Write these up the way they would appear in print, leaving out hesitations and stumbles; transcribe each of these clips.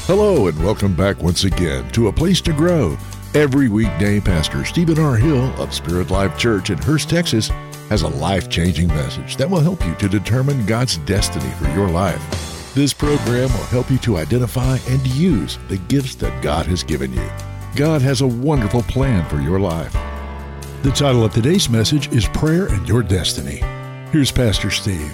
Hello and welcome back once again to A Place to Grow. Every weekday, Pastor Stephen R. Hill of Spirit Life Church in Hurst, Texas, has a life-changing message that will help you to determine God's destiny for your life. This program will help you to identify and use the gifts that God has given you. God has a wonderful plan for your life. The title of today's message is Prayer and Your Destiny. Here's Pastor Steve.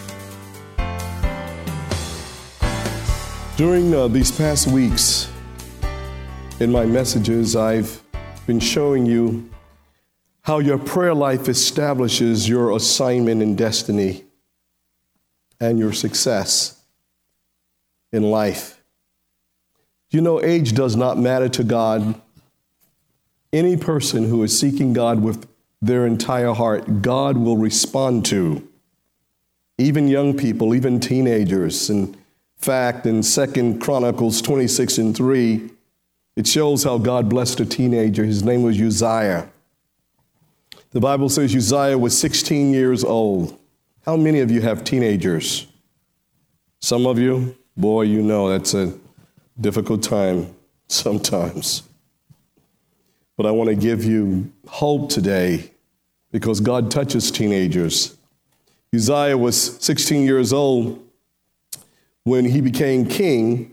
During these past weeks, in my messages, I've been showing you how your prayer life establishes your assignment and destiny and your success in life. You know, age does not matter to God. Any person who is seeking God with their entire heart, God will respond to. Even young people, even teenagers. In fact, in 2 Chronicles 26:3, it shows how God blessed a teenager. His name was Uzziah. The Bible says Uzziah was 16 years old. How many of you have teenagers? Some of you? Boy, you know that's a difficult time sometimes. But I want to give you hope today because God touches teenagers. Uzziah was 16 years old when he became king.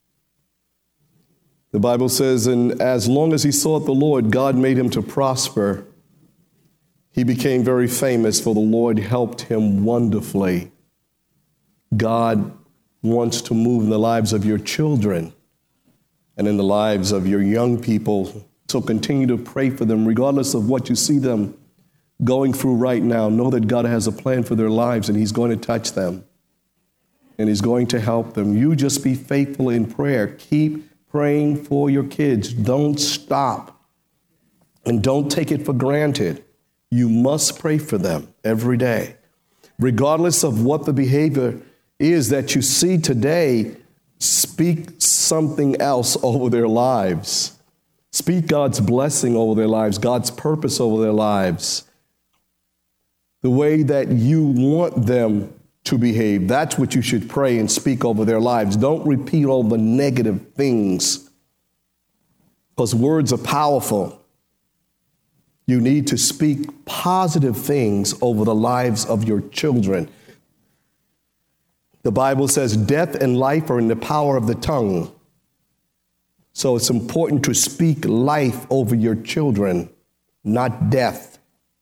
The Bible says, and as long as he sought the Lord, God made him to prosper. He became very famous, for the Lord helped him wonderfully. God wants to move in the lives of your children and in the lives of your young people. So continue to pray for them, regardless of what you see them going through right now. Know that God has a plan for their lives, and he's going to touch them, and he's going to help them. You just be faithful in prayer. Keep praying for your kids. Don't stop, and don't take it for granted. You must pray for them every day. Regardless of what the behavior is that you see today, speak something else over their lives. Speak God's blessing over their lives, God's purpose over their lives. The way that you want them to behave, that's what you should pray and speak over their lives. Don't repeat all the negative things, because words are powerful. You need to speak positive things over the lives of your children. The Bible says death and life are in the power of the tongue. So it's important to speak life over your children, not death.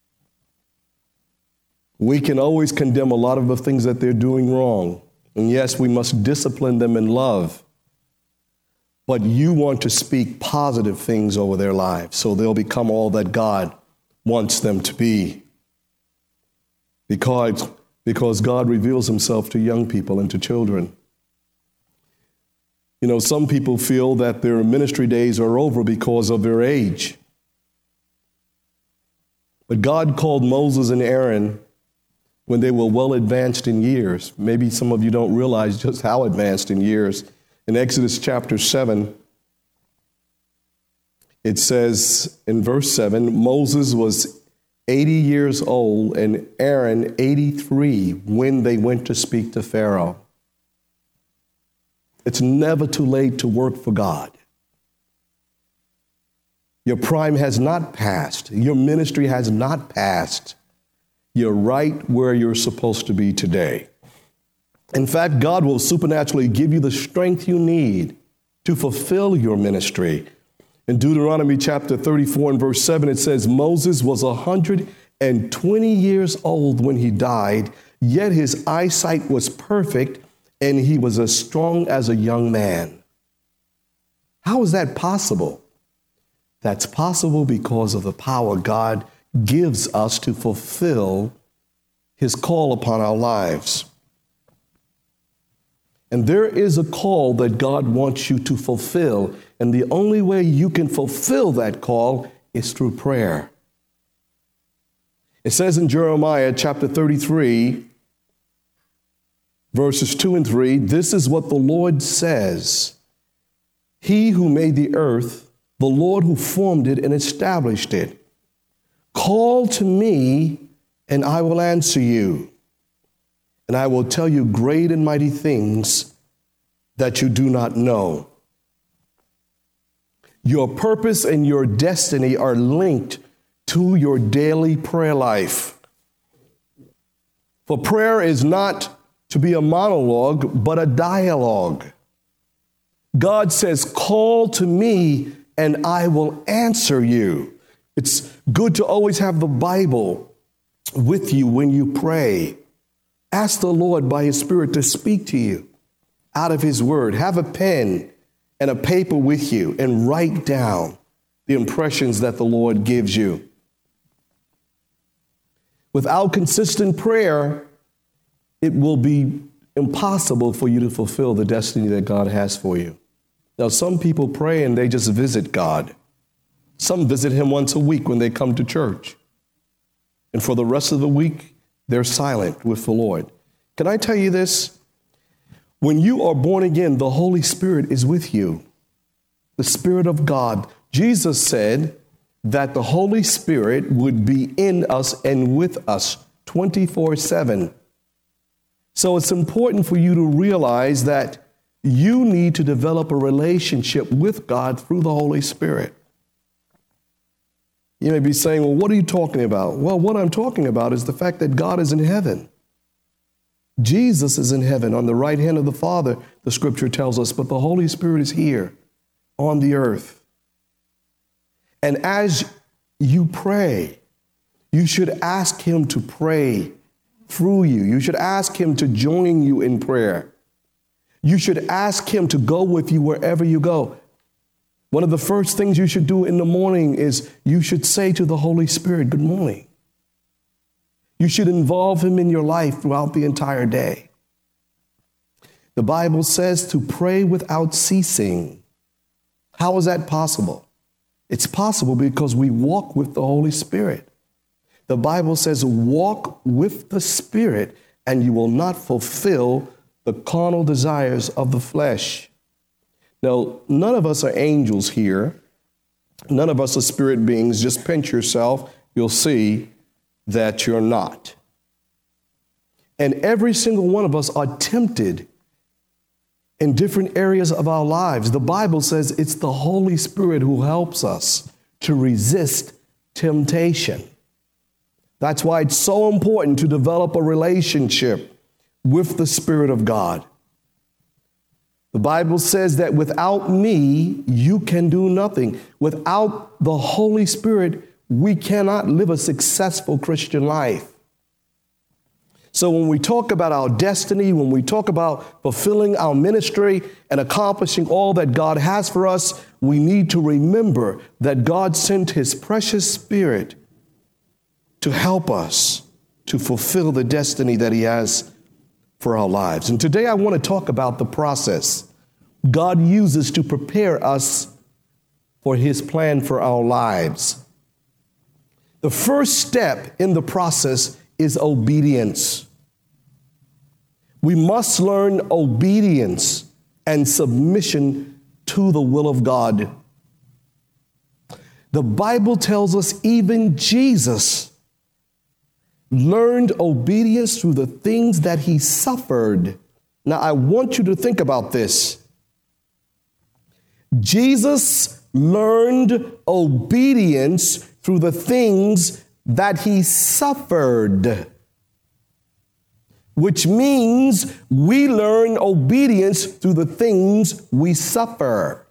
We can always condemn a lot of the things that they're doing wrong. And yes, we must discipline them in love. But you want to speak positive things over their lives so they'll become all that God wants them to be. Because God reveals himself to young people and to children. You know, some people feel that their ministry days are over because of their age. But God called Moses and Aaron when they were well advanced in years. Maybe some of you don't realize just how advanced in years. In Exodus chapter 7, it says in verse 7, Moses was 80 years old and Aaron 83 when they went to speak to Pharaoh. It's never too late to work for God. Your prime has not passed. Your ministry has not passed. You're right where you're supposed to be today. In fact, God will supernaturally give you the strength you need to fulfill your ministry. In Deuteronomy chapter 34 and verse 7, it says, Moses was 120 years old when he died, yet his eyesight was perfect, and he was as strong as a young man. How is that possible? That's possible because of the power God gives us to fulfill his call upon our lives. And there is a call that God wants you to fulfill, and the only way you can fulfill that call is through prayer. It says in Jeremiah chapter 33, verses 2 and 3, this is what the Lord says. He who made the earth, the Lord who formed it and established it. Call to me, and I will answer you, and I will tell you great and mighty things that you do not know. Your purpose and your destiny are linked to your daily prayer life. For prayer is not to be a monologue, but a dialogue. God says, call to me and I will answer you. It's good to always have the Bible with you when you pray. Ask the Lord by His Spirit to speak to you out of His Word. Have a pen and a paper with you and write down the impressions that the Lord gives you. Without consistent prayer, it will be impossible for you to fulfill the destiny that God has for you. Now, some people pray and they just visit God. Some visit Him once a week when they come to church. And for the rest of the week, they're silent with the Lord. Can I tell you this? When you are born again, the Holy Spirit is with you. The Spirit of God. Jesus said that the Holy Spirit would be in us and with us 24/7. So it's important for you to realize that you need to develop a relationship with God through the Holy Spirit. You may be saying, well, what are you talking about? Well, what I'm talking about is the fact that God is in heaven. Jesus is in heaven on the right hand of the Father, the scripture tells us, but the Holy Spirit is here on the earth. And as you pray, you should ask Him to pray through you. You should ask Him to join you in prayer. You should ask Him to go with you wherever you go. One of the first things you should do in the morning is you should say to the Holy Spirit, good morning. You should involve Him in your life throughout the entire day. The Bible says to pray without ceasing. How is that possible? It's possible because we walk with the Holy Spirit. The Bible says, walk with the Spirit and you will not fulfill the carnal desires of the flesh. Now, none of us are angels here. None of us are spirit beings. Just pinch yourself. You'll see that you're not. And every single one of us are tempted in different areas of our lives. The Bible says it's the Holy Spirit who helps us to resist temptation. That's why it's so important to develop a relationship with the Spirit of God. The Bible says that without me, you can do nothing. Without the Holy Spirit, we cannot live a successful Christian life. So when we talk about our destiny, when we talk about fulfilling our ministry and accomplishing all that God has for us, we need to remember that God sent His precious Spirit to help us to fulfill the destiny that He has for our lives. And today I want to talk about the process God uses to prepare us for His plan for our lives. The first step in the process is obedience. We must learn obedience and submission to the will of God. The Bible tells us even Jesus learned obedience through the things that He suffered. Now, I want you to think about this. Jesus learned obedience through the things that He suffered, which means we learn obedience through the things we suffer.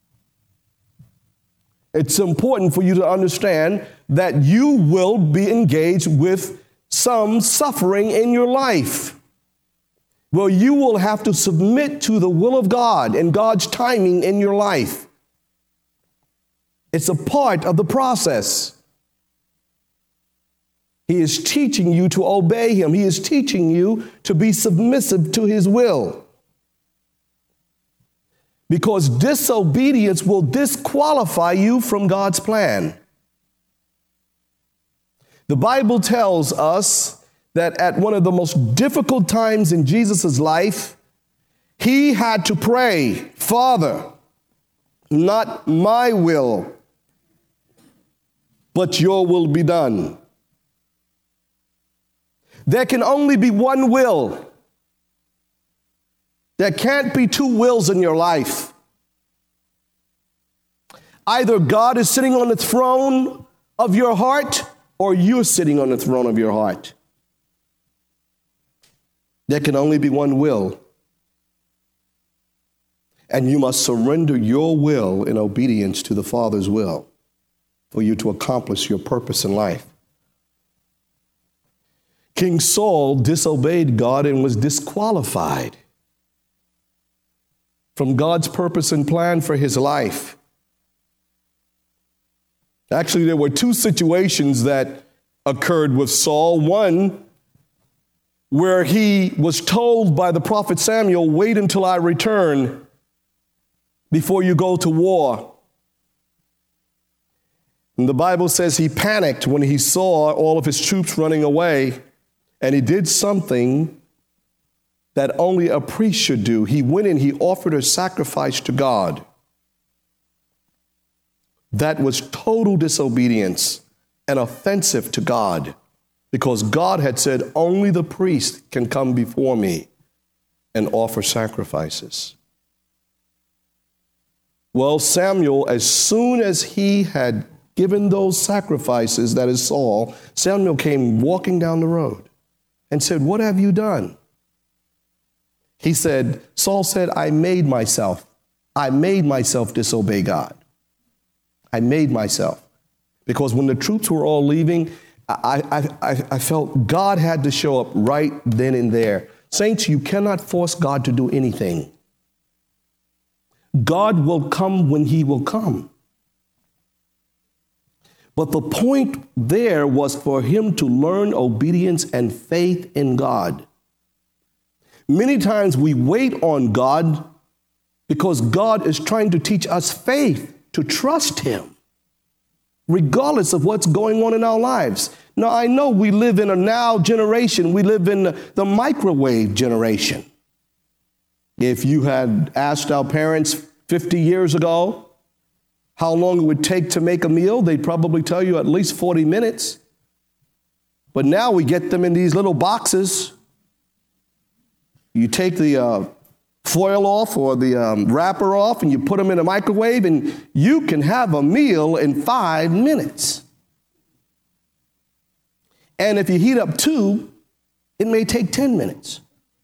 It's important for you to understand that you will be engaged with some suffering in your life. Well, you will have to submit to the will of God and God's timing in your life. It's a part of the process. He is teaching you to obey Him. He is teaching you to be submissive to His will. Because disobedience will disqualify you from God's plan. The Bible tells us that at one of the most difficult times in Jesus' life, He had to pray, Father, not my will, but your will be done. There can only be one will. There can't be two wills in your life. Either God is sitting on the throne of your heart or you're sitting on the throne of your heart. There can only be one will. And you must surrender your will in obedience to the Father's will for you to accomplish your purpose in life. King Saul disobeyed God and was disqualified from God's purpose and plan for his life. Actually, there were two situations that occurred with Saul. One, where he was told by the prophet Samuel, wait until I return before you go to war. And the Bible says he panicked when he saw all of his troops running away, and he did something that only a priest should do. He went and he offered a sacrifice to God. That was total disobedience and offensive to God, because God had said only the priest can come before me and offer sacrifices. Well, Samuel, as soon as he had given those sacrifices, that is Saul, Samuel came walking down the road and said, what have you done? He said, Saul said, I made myself disobey God. I made myself. Because when the troops were all leaving, I felt God had to show up right then and there. Saints, you cannot force God to do anything. God will come when he will come. But the point there was for him to learn obedience and faith in God. Many times we wait on God because God is trying to teach us faith to trust him, regardless of what's going on in our lives. Now, I know we live in a now generation. We live in the microwave generation. If you had asked our parents 50 years ago how long it would take to make a meal, they'd probably tell you at least 40 minutes. But now we get them in these little boxes. You take the foil off or the wrapper off and you put them in a microwave and you can have a meal in 5 minutes. And if you heat up 2, it may take 10 minutes.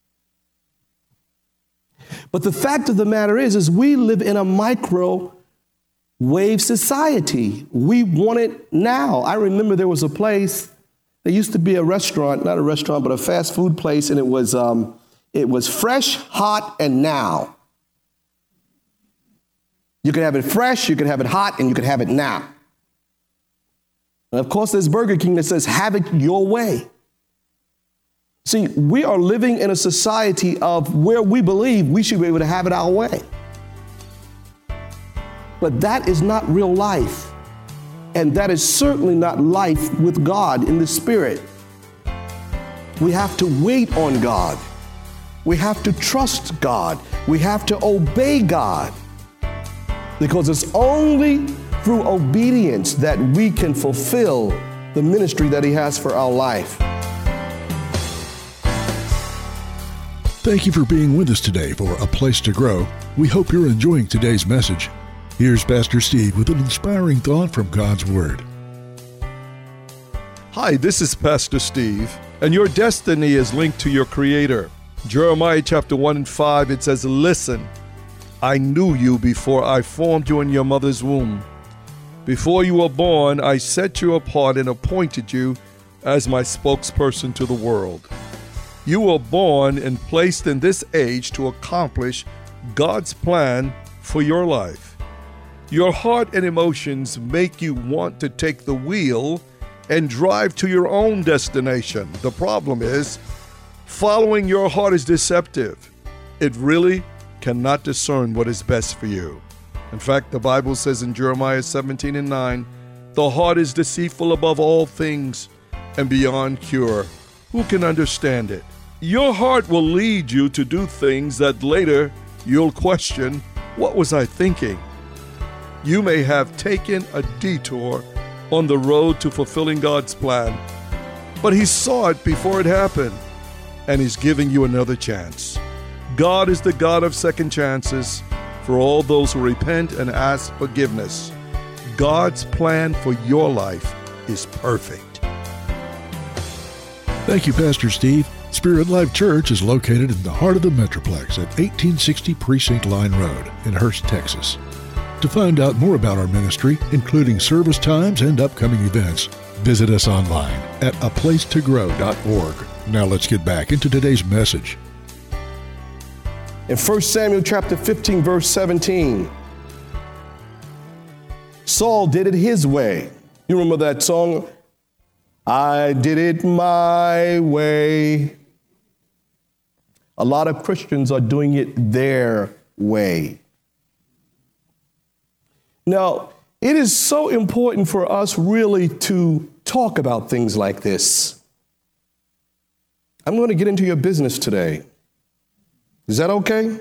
But the fact of the matter is we live in a microwave society. We want it now. I remember there was a place, there used to be a restaurant, not a restaurant, but a fast food place, and it was fresh, hot, and now. You could have it fresh, you could have it hot, and you could have it now. And of course, there's Burger King that says, have it your way. See, we are living in a society of where we believe we should be able to have it our way. But that is not real life. And that is certainly not life with God in the Spirit. We have to wait on God. We have to trust God. We have to obey God. Because it's only through obedience that we can fulfill the ministry that he has for our life. Thank you for being with us today for A Place to Grow. We hope you're enjoying today's message. Here's Pastor Steve with an inspiring thought from God's Word. Hi, this is Pastor Steve, and your destiny is linked to your Creator. Jeremiah chapter 1 and 5, it says, listen, I knew you before I formed you in your mother's womb. Before you were born, I set you apart and appointed you as my spokesperson to the world. You were born and placed in this age to accomplish God's plan for your life. Your heart and emotions make you want to take the wheel and drive to your own destination. The problem is, following your heart is deceptive. It really cannot discern what is best for you. In fact, the Bible says in Jeremiah 17 and 9, the heart is deceitful above all things and beyond cure. Who can understand it? Your heart will lead you to do things that later you'll question, what was I thinking? You may have taken a detour on the road to fulfilling God's plan, but he saw it before it happened, and he's giving you another chance. God is the God of second chances for all those who repent and ask forgiveness. God's plan for your life is perfect. Thank you, Pastor Steve. Spirit Life Church is located in the heart of the Metroplex at 1860 Precinct Line Road in Hurst, Texas. To find out more about our ministry, including service times and upcoming events, visit us online at aplacetogrow.org. Now let's get back into today's message. In 1 Samuel chapter 15, verse 17, Saul did it his way. You remember that song? I did it my way. A lot of Christians are doing it their way. Now, it is so important for us really to talk about things like this. I'm going to get into your business today. Is that okay?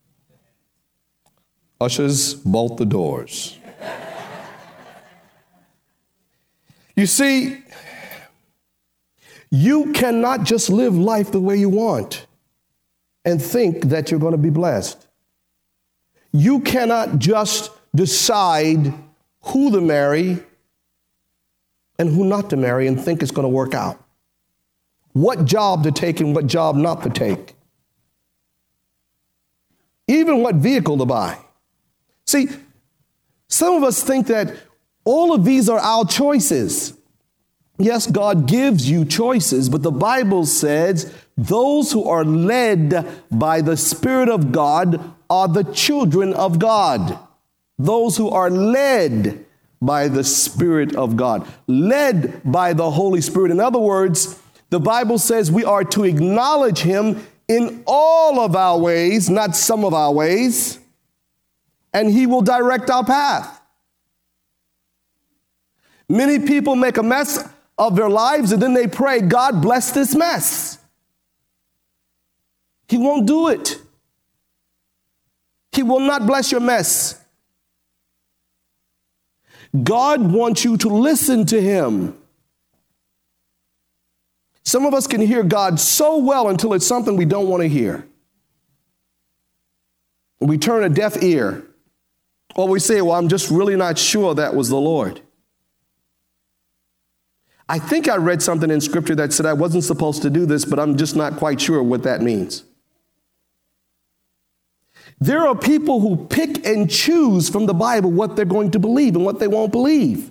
Ushers, bolt the doors. You see, you cannot just live life the way you want and think that you're going to be blessed. You cannot just decide who to marry and who not to marry and think it's going to work out. What job to take and what job not to take. Even what vehicle to buy. See, some of us think that all of these are our choices. Yes, God gives you choices, but the Bible says those who are led by the Spirit of God are the children of God. Those who are led by the Spirit of God, led by the Holy Spirit. In other words, the Bible says we are to acknowledge Him in all of our ways, not some of our ways, and He will direct our path. Many people make a mess of their lives and then they pray, God bless this mess. He won't do it. He will not bless your mess. God wants you to listen to Him. Some of us can hear God so well until it's something we don't want to hear. We turn a deaf ear. Or we say, well, I'm just really not sure that was the Lord. I think I read something in Scripture that said I wasn't supposed to do this, but I'm just not quite sure what that means. There are people who pick and choose from the Bible what they're going to believe and what they won't believe.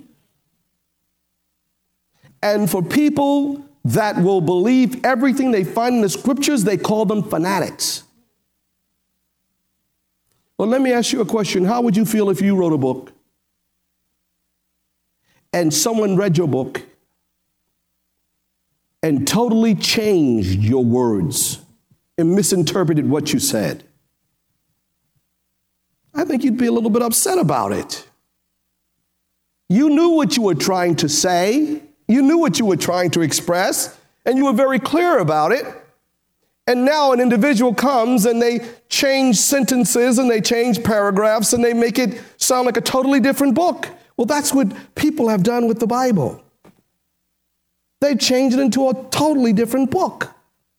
And for people that will believe everything they find in the Scriptures, they call them fanatics. Well, let me ask you a question. How would you feel if you wrote a book and someone read your book and totally changed your words and misinterpreted what you said? I think you'd be a little bit upset about it. You knew what you were trying to say. You knew what you were trying to express, and you were very clear about it. And now an individual comes and they change sentences and they change paragraphs and they make it sound like a totally different book. Well, that's what people have done with the Bible. They changed it into a totally different book.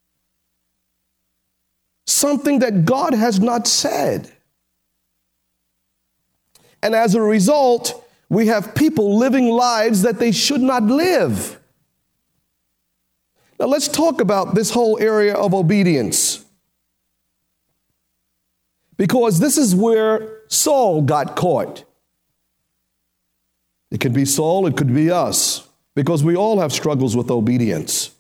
Something that God has not said. And as a result, we have people living lives that they should not live. Now let's talk about this whole area of obedience. Because this is where Saul got caught. It could be Saul, it could be us, because we all have struggles with obedience.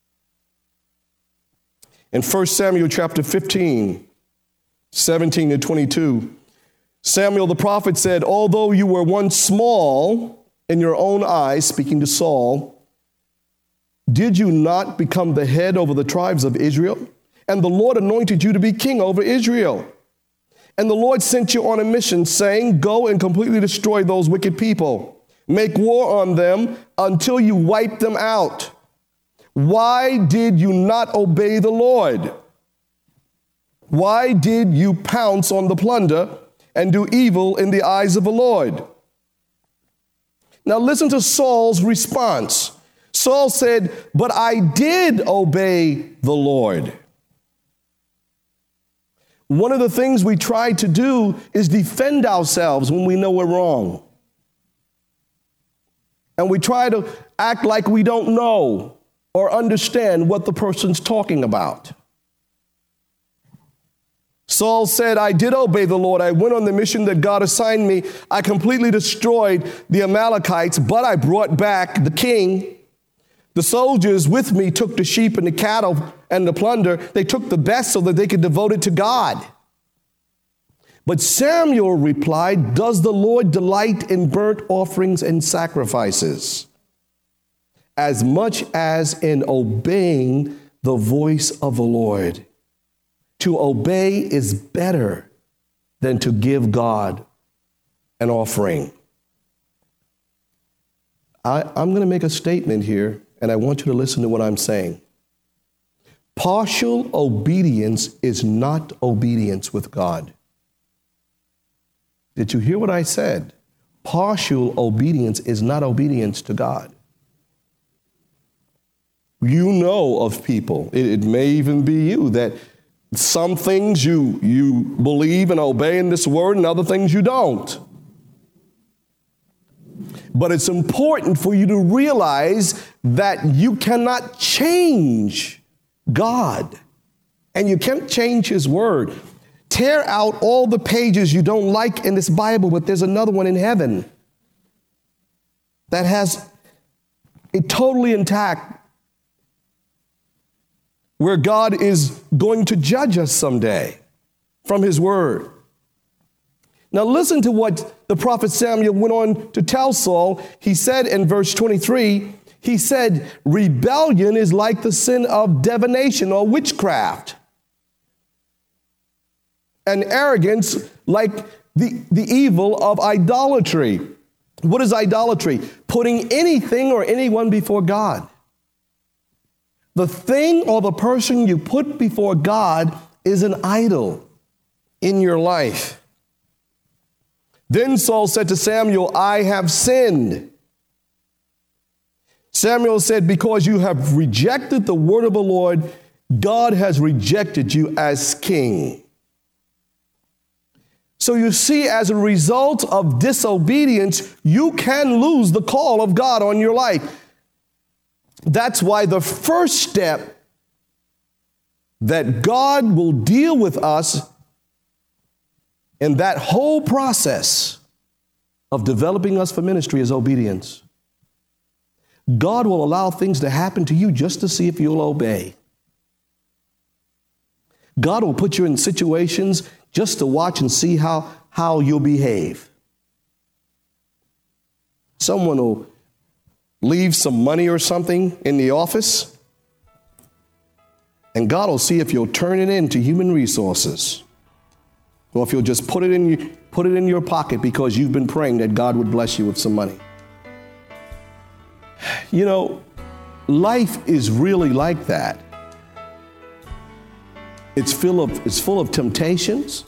In 1 Samuel chapter 15, 17 to 22, Samuel the prophet said, although you were once small in your own eyes, speaking to Saul, did you not become the head over the tribes of Israel? And the Lord anointed you to be king over Israel. And the Lord sent you on a mission saying, go and completely destroy those wicked people. Make war on them until you wipe them out. Why did you not obey the Lord? Why did you pounce on the plunder and do evil in the eyes of the Lord? Now listen to Saul's response. Saul said, but I did obey the Lord. One of the things we try to do is defend ourselves when we know we're wrong. and we try to act like we don't know or understand what the person's talking about. Saul said, I did obey the Lord. I went on the mission that God assigned me. I completely destroyed the Amalekites, but I brought back the king. The soldiers with me took the sheep and the cattle and the plunder. They took the best so that they could devote it to God. But Samuel replied, does the Lord delight in burnt offerings and sacrifices as much as in obeying the voice of the Lord? To obey is better than to give God an offering. I'm going to make a statement here, and I want you to listen to what I'm saying. Partial obedience is not obedience with God. Did you hear what I said? Partial obedience is not obedience to God. You know of people, it may even be you, that some things you believe and obey in this word and other things you don't. But it's important for you to realize that you cannot change God and you can't change his word. Tear out all the pages you don't like in this Bible, but there's another one in heaven that has it totally intact, where God is going to judge us someday from his word. Now listen to what the prophet Samuel went on to tell Saul. He said in verse 23, he said, rebellion is like the sin of divination or witchcraft, and arrogance like the evil of idolatry. What is idolatry? Putting anything or anyone before God. The thing or the person you put before God is an idol in your life. Then Saul said to Samuel, I have sinned. Samuel said, because you have rejected the word of the Lord, God has rejected you as king. So you see, as a result of disobedience, you can lose the call of God on your life. That's why the first step that God will deal with us in that whole process of developing us for ministry is obedience. God will allow things to happen to you just to see if you'll obey. God will put you in situations just to watch and see how you'll behave. Someone will leave some money or something in the office, and God will see if you'll turn it into human resources, or if you'll just put it in your pocket because you've been praying that God would bless you with some money. You know, life is really like that. It's full of temptations.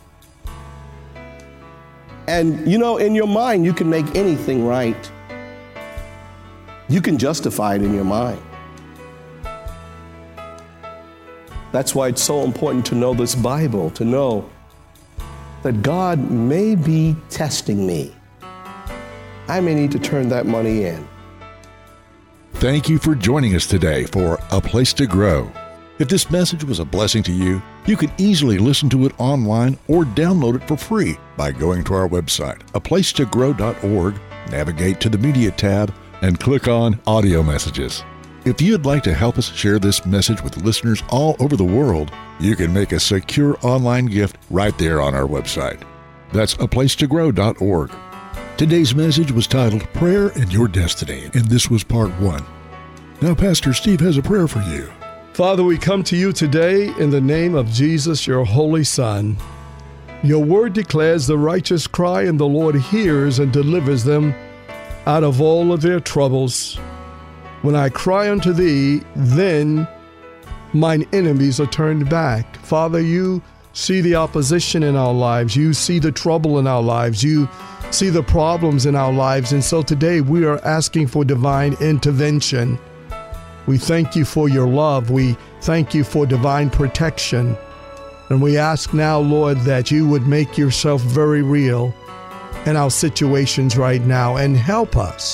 And you know, in your mind, you can make anything right. You can justify it in your mind. That's why it's so important to know this Bible, to know that God may be testing me. I may need to turn that money in. Thank you for joining us today for A Place to Grow. If this message was a blessing to you, you can easily listen to it online or download it for free by going to our website, aplacetogrow.org, navigate to the Media tab, and click on Audio Messages. If you'd like to help us share this message with listeners all over the world, you can make a secure online gift right there on our website. That's aplacetogrow.org. Today's message was titled Prayer in Your Destiny, and this was part 1. Now, Pastor Steve has a prayer for you. Father, we come to you today in the name of Jesus, your holy Son. Your word declares the righteous cry, and the Lord hears and delivers them out of all of their troubles. When I cry unto thee, then mine enemies are turned back. Father, you see the opposition in our lives. You see the trouble in our lives. You see the problems in our lives. And so today we are asking for divine intervention. We thank you for your love. We thank you for divine protection. And we ask now, Lord, that you would make yourself very real in our situations right now and help us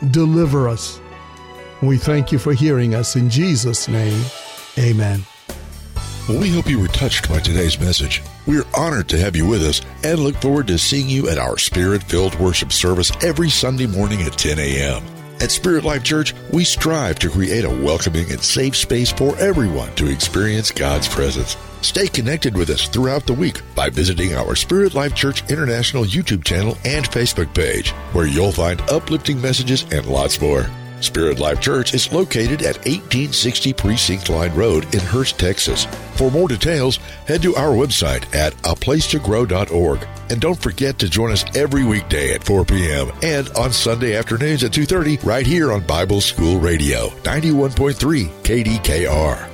deliver us. We thank you for hearing us. In Jesus' name, amen. Well, we hope you were touched by today's message. We're honored to have you with us and look forward to seeing you at our Spirit-filled worship service every Sunday morning at 10 a.m. At Spirit Life Church, we strive to create a welcoming and safe space for everyone to experience God's presence. Stay connected with us throughout the week by visiting our Spirit Life Church International YouTube channel and Facebook page, where you'll find uplifting messages and lots more. Spirit Life Church is located at 1860 Precinct Line Road in Hurst, Texas. For more details, head to our website at aplacetogrow.org. And don't forget to join us every weekday at 4 p.m. and on Sunday afternoons at 2:30 right here on Bible School Radio, 91.3 KDKR.